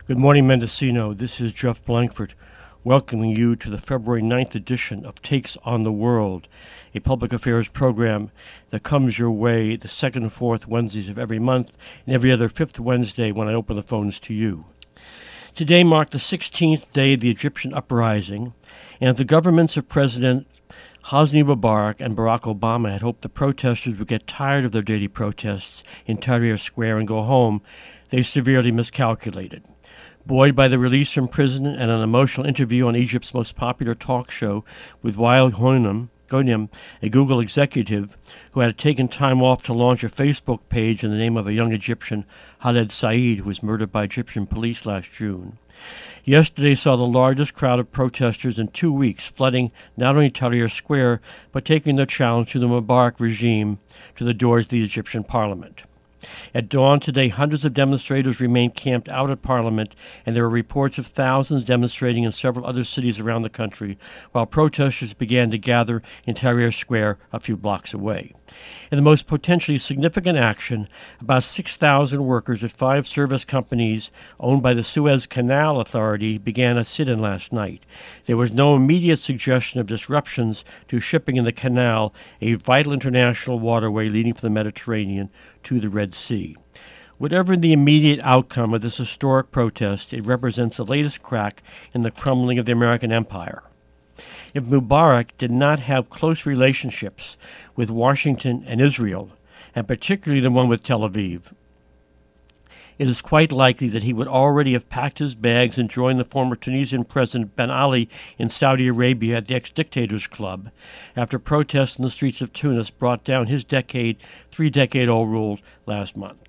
Good morning, Mendocino. This is Jeff Blankford, welcoming you to the February 9th edition of Takes on the World, a public affairs program that comes your way the second and fourth Wednesdays of every month and every other fifth Wednesday when I open the phones to you. Today marked the 16th day of the Egyptian uprising, and the governments of President Hosni Mubarak and Barack Obama had hoped the protesters would get tired of their daily protests in Tahrir Square and go home. They severely miscalculated. Buoyed by the release from prison and an emotional interview on Egypt's most popular talk show with Wael Ghonim, a Google executive who had taken time off to launch a Facebook page in the name of a young Egyptian, Khaled Said, who was murdered by Egyptian police last June. Yesterday saw the largest crowd of protesters in 2 weeks flooding not only Tahrir Square, but taking their challenge to the Mubarak regime to the doors of the Egyptian parliament. At dawn today, hundreds of demonstrators remained camped out at Parliament, and there were reports of thousands demonstrating in several other cities around the country, while protesters began to gather in Tahrir Square a few blocks away. In the most potentially significant action, about 6,000 workers at 5 service companies owned by the Suez Canal Authority began a sit-in last night. There was no immediate suggestion of disruptions to shipping in the canal, a vital international waterway leading from the Mediterranean to the Red Sea. Whatever the immediate outcome of this historic protest, it represents the latest crack in the crumbling of the American empire. If Mubarak did not have close relationships with Washington and Israel, and particularly the one with Tel Aviv, it is quite likely that he would already have packed his bags and joined the former Tunisian President Ben Ali in Saudi Arabia at the ex-dictators club after protests in the streets of Tunis brought down his three-decade-old rule last month.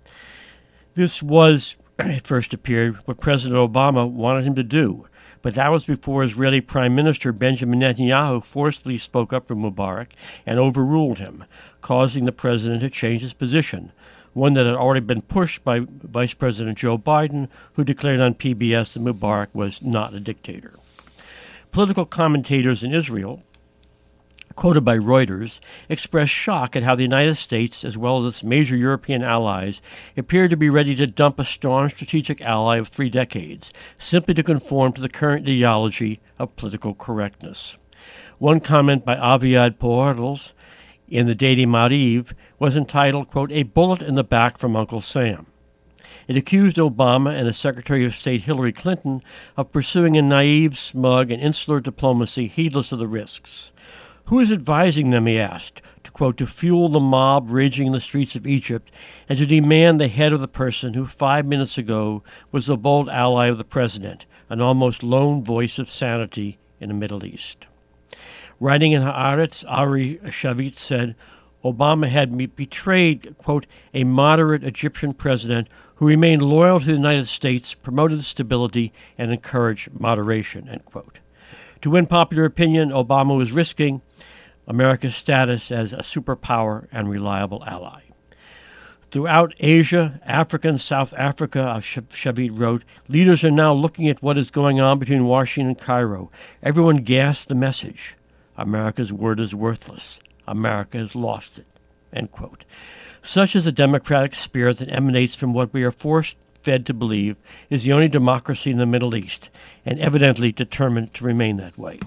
This was, it first appeared, what President Obama wanted him to do, but that was before Israeli Prime Minister Benjamin Netanyahu forcefully spoke up for Mubarak and overruled him, causing the president to change his position, one that had already been pushed by Vice President Joe Biden, who declared on PBS that Mubarak was not a dictator. Political commentators in Israel, quoted by Reuters, expressed shock at how the United States, as well as its major European allies, appeared to be ready to dump a staunch strategic ally of 3 decades, simply to conform to the current ideology of political correctness. One comment by Aviad Poortels in the Daily Maariv was entitled, quote, "A Bullet in the Back from Uncle Sam." It accused Obama and his Secretary of State Hillary Clinton of pursuing a naive, smug, and insular diplomacy heedless of the risks. Who is advising them, he asked, to, quote, to fuel the mob raging in the streets of Egypt and to demand the head of the person who 5 minutes ago was the bold ally of the president, an almost lone voice of sanity in the Middle East. Writing in Haaretz, Ari Shavit said, Obama had betrayed, quote, a moderate Egyptian president who remained loyal to the United States, promoted stability, and encouraged moderation, end quote. To win popular opinion, Obama was risking America's status as a superpower and reliable ally. Throughout Asia, Africa, and South Africa, Shavit wrote, leaders are now looking at what is going on between Washington and Cairo. Everyone gasped the message. America's word is worthless. America has lost it, end quote. Such is the democratic spirit that emanates from what we are force-fed to believe is the only democracy in the Middle East, and evidently determined to remain that way.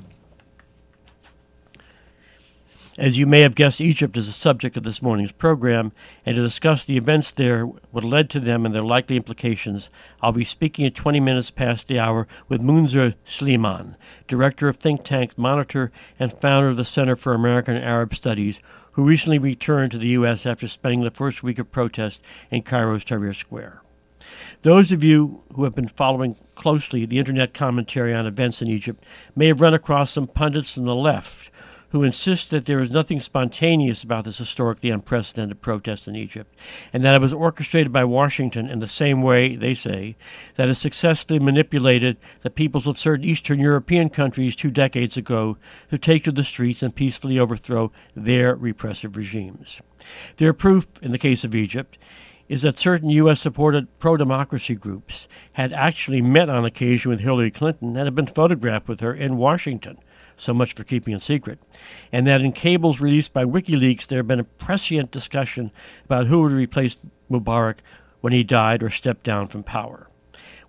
As you may have guessed, Egypt is the subject of this morning's program, and to discuss the events there, what led to them, and their likely implications, I'll be speaking at 20 minutes past the hour with Munzer Sliman, director of think tank Monitor and founder of the Center for American and Arab Studies, who recently returned to the U.S. after spending the first week of protest in Cairo's Tahrir Square. Those of you who have been following closely the internet commentary on events in Egypt may have run across some pundits from the left who insist that there is nothing spontaneous about this historically unprecedented protest in Egypt, and that it was orchestrated by Washington in the same way, they say, that it successfully manipulated the peoples of certain Eastern European countries 2 decades ago to take to the streets and peacefully overthrow their repressive regimes. Their proof, in the case of Egypt, is that certain U.S.-supported pro-democracy groups had actually met on occasion with Hillary Clinton and had been photographed with her in Washington. So much for keeping it secret. And that in cables released by WikiLeaks, there had been a prescient discussion about who would replace Mubarak when he died or stepped down from power.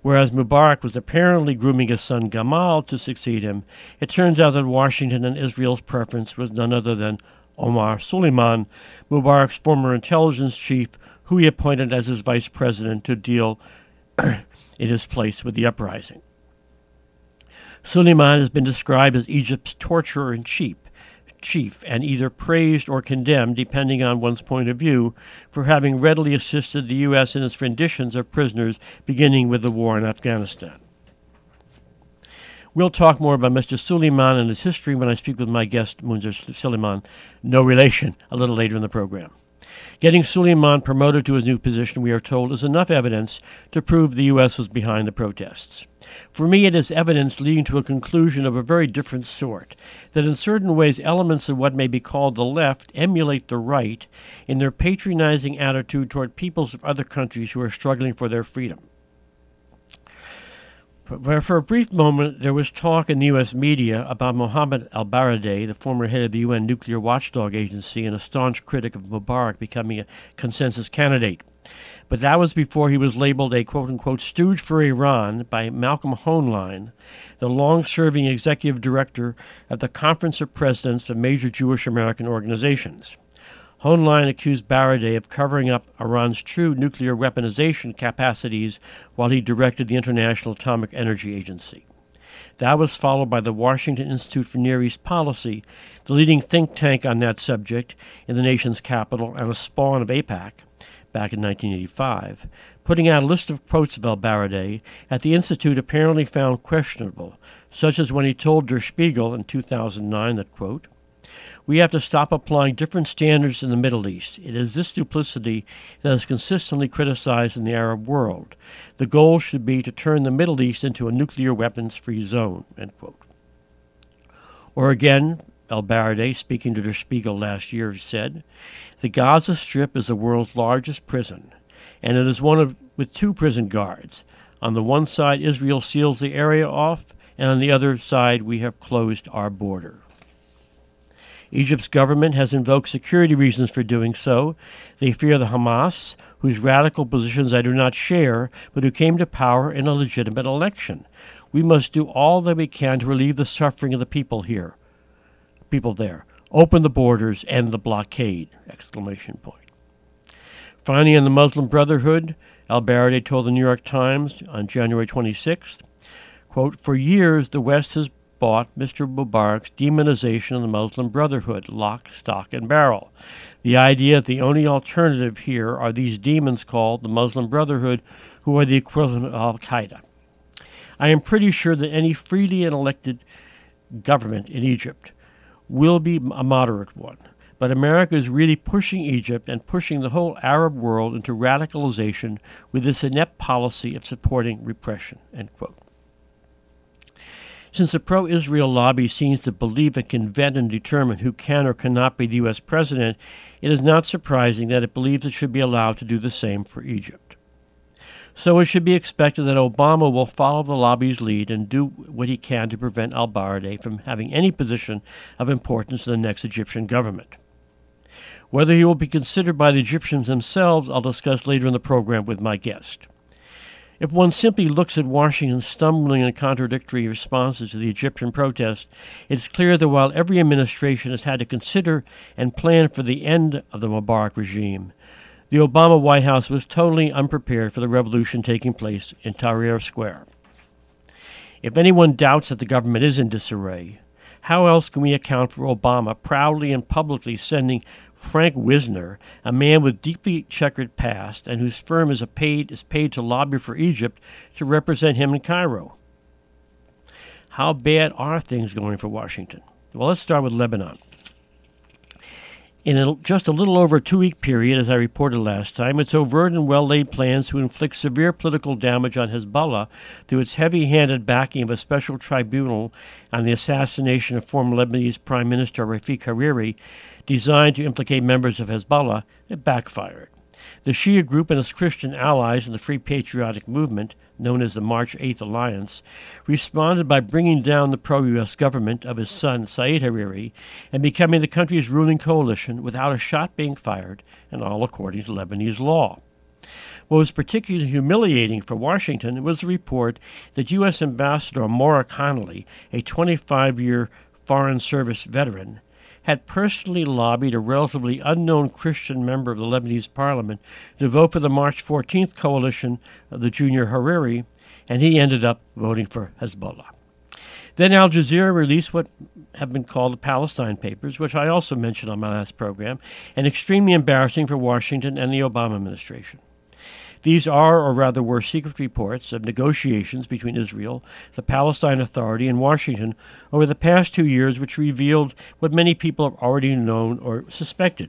Whereas Mubarak was apparently grooming his son Gamal to succeed him, it turns out that Washington and Israel's preference was none other than Omar Suleiman, Mubarak's former intelligence chief, who he appointed as his vice president to deal in his place with the uprising. Suleiman has been described as Egypt's torturer-in-chief, and either praised or condemned, depending on one's point of view, for having readily assisted the U.S. in its renditions of prisoners, beginning with the war in Afghanistan. We'll talk more about Mr. Suleiman and his history when I speak with my guest, Munzer Suleiman, no relation, a little later in the program. Getting Suleiman promoted to his new position, we are told, is enough evidence to prove the U.S. was behind the protests. For me, it is evidence leading to a conclusion of a very different sort, that in certain ways elements of what may be called the left emulate the right in their patronizing attitude toward peoples of other countries who are struggling for their freedom. For a brief moment, there was talk in the U.S. media about Mohammed al-Baradei, the former head of the UN Nuclear Watchdog Agency and a staunch critic of Mubarak, becoming a consensus candidate. But that was before he was labeled a quote-unquote stooge for Iran by Malcolm Hoenlein, the long-serving executive director of the Conference of Presidents of Major Jewish American Organizations. Hoenlein accused Baradei of covering up Iran's true nuclear weaponization capacities while he directed the International Atomic Energy Agency. That was followed by the Washington Institute for Near East Policy, the leading think tank on that subject in the nation's capital and a spawn of AIPAC, back in 1985, putting out a list of quotes of al-Baradei that the Institute apparently found questionable, such as when he told Der Spiegel in 2009 that, quote, "We have to stop applying different standards in the Middle East. It is this duplicity that is consistently criticized in the Arab world. The goal should be to turn the Middle East into a nuclear weapons-free zone," end quote. Or again, al-Baradei, speaking to Der Spiegel last year, said, "The Gaza Strip is the world's largest prison, and it is one with two prison guards. On the one side, Israel seals the area off, and on the other side, we have closed our border." Egypt's government has invoked security reasons for doing so. They fear the Hamas, whose radical positions I do not share, but who came to power in a legitimate election. We must do all that we can to relieve the suffering of the people there. Open the borders, end the blockade! Exclamation point. Finally, in the Muslim Brotherhood, al-Baradei told the New York Times on January 26th, quote, "For years, the West has bought Mr. Mubarak's demonization of the Muslim Brotherhood, lock, stock, and barrel. The idea that the only alternative here are these demons called the Muslim Brotherhood, who are the equivalent of al-Qaeda. I am pretty sure that any freely elected government in Egypt will be a moderate one, but America is really pushing Egypt and pushing the whole Arab world into radicalization with this inept policy of supporting repression," end quote. Since the pro-Israel lobby seems to believe it can vet and determine who can or cannot be the U.S. president, it is not surprising that it believes it should be allowed to do the same for Egypt. So it should be expected that Obama will follow the lobby's lead and do what he can to prevent al-Baradei from having any position of importance in the next Egyptian government. Whether he will be considered by the Egyptians themselves, I'll discuss later in the program with my guest. If one simply looks at Washington's stumbling and contradictory responses to the Egyptian protest, it's clear that while every administration has had to consider and plan for the end of the Mubarak regime, the Obama White House was totally unprepared for the revolution taking place in Tahrir Square. If anyone doubts that the government is in disarray, how else can we account for Obama proudly and publicly sending Frank Wisner, a man with deeply checkered past and whose firm is paid to lobby for Egypt, to represent him in Cairo? How bad are things going for Washington? Well, let's start with Lebanon. In just a little over a 2-week period, as I reported last time, its overt and well-laid plans to inflict severe political damage on Hezbollah through its heavy-handed backing of a special tribunal on the assassination of former Lebanese Prime Minister Rafik Hariri, designed to implicate members of Hezbollah, it backfired. The Shia group and its Christian allies in the Free Patriotic Movement, known as the March 8th Alliance, responded by bringing down the pro-U.S. government of his son, Said Hariri, and becoming the country's ruling coalition without a shot being fired, and all according to Lebanese law. What was particularly humiliating for Washington was the report that U.S. Ambassador Maura Connolly, a 25-year Foreign Service veteran, had personally lobbied a relatively unknown Christian member of the Lebanese parliament to vote for the March 14th coalition of the Junior Hariri, and he ended up voting for Hezbollah. Then Al Jazeera released what have been called the Palestine Papers, which I also mentioned on my last program, and extremely embarrassing for Washington and the Obama administration. These are, or rather were, secret reports of negotiations between Israel, the Palestine Authority, and Washington over the past 2 years, which revealed what many people have already known or suspected: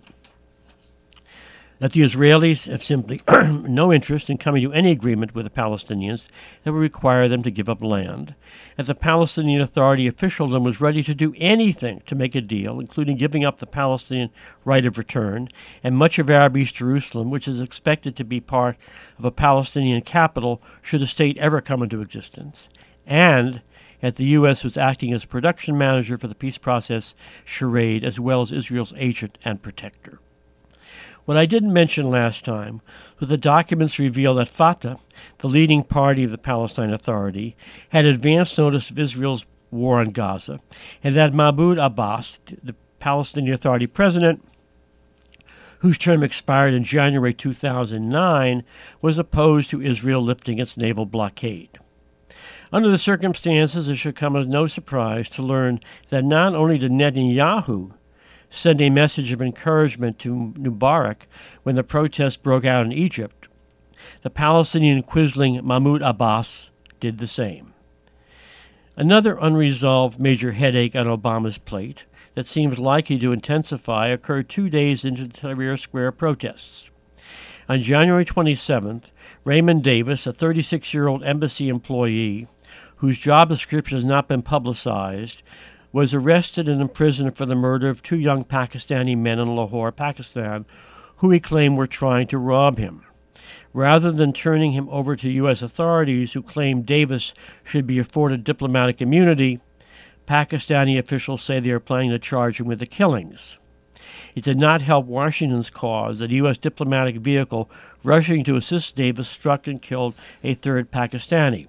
that the Israelis have simply no interest in coming to any agreement with the Palestinians that would require them to give up land, that the Palestinian Authority officialdom was ready to do anything to make a deal, including giving up the Palestinian right of return and much of Arab East Jerusalem, which is expected to be part of a Palestinian capital should the state ever come into existence, and that the U.S. was acting as production manager for the peace process charade, as well as Israel's agent and protector. What I didn't mention last time was the documents reveal that Fatah, the leading party of the Palestine Authority, had advance notice of Israel's war on Gaza, and that Mahmoud Abbas, the Palestinian Authority president, whose term expired in January 2009, was opposed to Israel lifting its naval blockade. Under the circumstances, it should come as no surprise to learn that not only did Netanyahu send a message of encouragement to Mubarak when the protests broke out in Egypt, the Palestinian quisling Mahmoud Abbas did the same. Another unresolved major headache on Obama's plate that seems likely to intensify occurred 2 days into the Tahrir Square protests. On January 27th, Raymond Davis, a 36-year-old embassy employee whose job description has not been publicized, was arrested and imprisoned for the murder of 2 young Pakistani men in Lahore, Pakistan, who he claimed were trying to rob him. Rather than turning him over to U.S. authorities, who claimed Davis should be afforded diplomatic immunity, Pakistani officials say they are planning to charge him with the killings. It did not help Washington's cause that a U.S. diplomatic vehicle rushing to assist Davis struck and killed a 3rd Pakistani.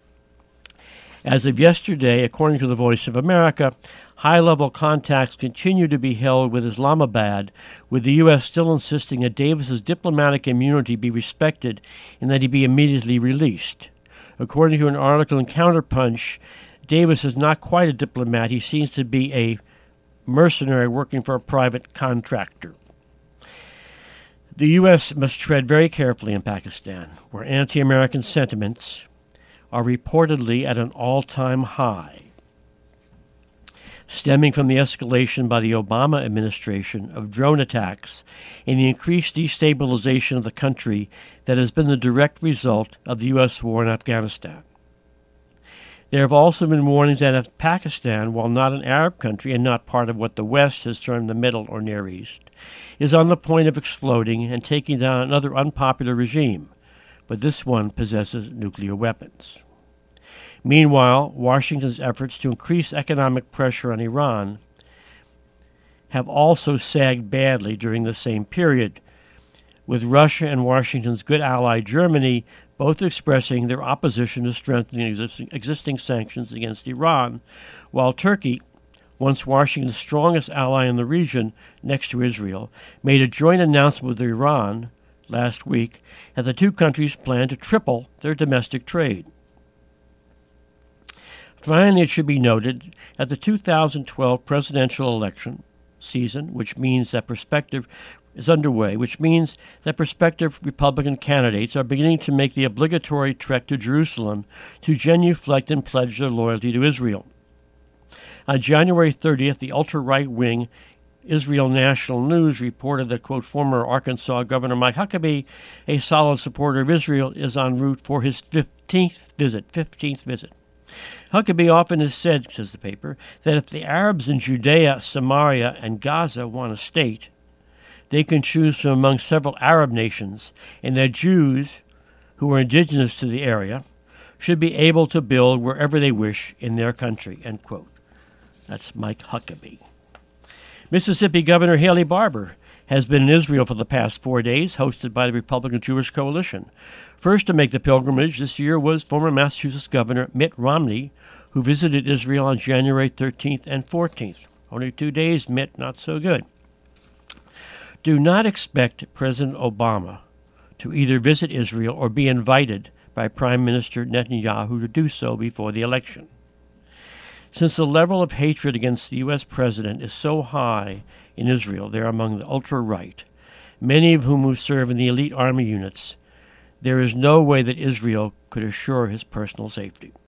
As of yesterday, according to the Voice of America, high-level contacts continue to be held with Islamabad, with the U.S. still insisting that Davis's diplomatic immunity be respected and that he be immediately released. According to an article in Counterpunch, Davis is not quite a diplomat. He seems to be a mercenary working for a private contractor. The U.S. must tread very carefully in Pakistan, where anti-American sentiments are reportedly at an all-time high, stemming from the escalation by the Obama administration of drone attacks and the increased destabilization of the country that has been the direct result of the U.S. war in Afghanistan. There have also been warnings that if Pakistan, while not an Arab country and not part of what the West has termed the Middle or Near East, is on the point of exploding and taking down another unpopular regime, but this one possesses nuclear weapons. Meanwhile, Washington's efforts to increase economic pressure on Iran have also sagged badly during the same period, with Russia and Washington's good ally Germany both expressing their opposition to strengthening existing sanctions against Iran, while Turkey, once Washington's strongest ally in the region next to Israel, made a joint announcement with Iran last week that the 2 countries plan to triple their domestic trade. Finally, it should be noted that the 2012 presidential election season, which means that prospective Republican candidates are beginning to make the obligatory trek to Jerusalem to genuflect and pledge their loyalty to Israel. On January 30th, the ultra-right-wing Israel National News reported that, quote, former Arkansas Governor Mike Huckabee, a solid supporter of Israel, is en route for his 15th visit. Huckabee often has said, says the paper, that if the Arabs in Judea, Samaria, and Gaza want a state, they can choose from among several Arab nations, and that Jews, who are indigenous to the area, should be able to build wherever they wish in their country, end quote. That's Mike Huckabee. Mississippi Governor Haley Barbour has been in Israel for the past 4 days, hosted by the Republican Jewish Coalition. First to make the pilgrimage this year was former Massachusetts Governor Mitt Romney, who visited Israel on January 13th and 14th. Only 2 days, Mitt, not so good. Do not expect President Obama to either visit Israel or be invited by Prime Minister Netanyahu to do so before the election. Since the level of hatred against the U.S. president is so high in Israel, they're among the ultra-right, many of whom serve in the elite army units, there is no way that Israel could assure his personal safety.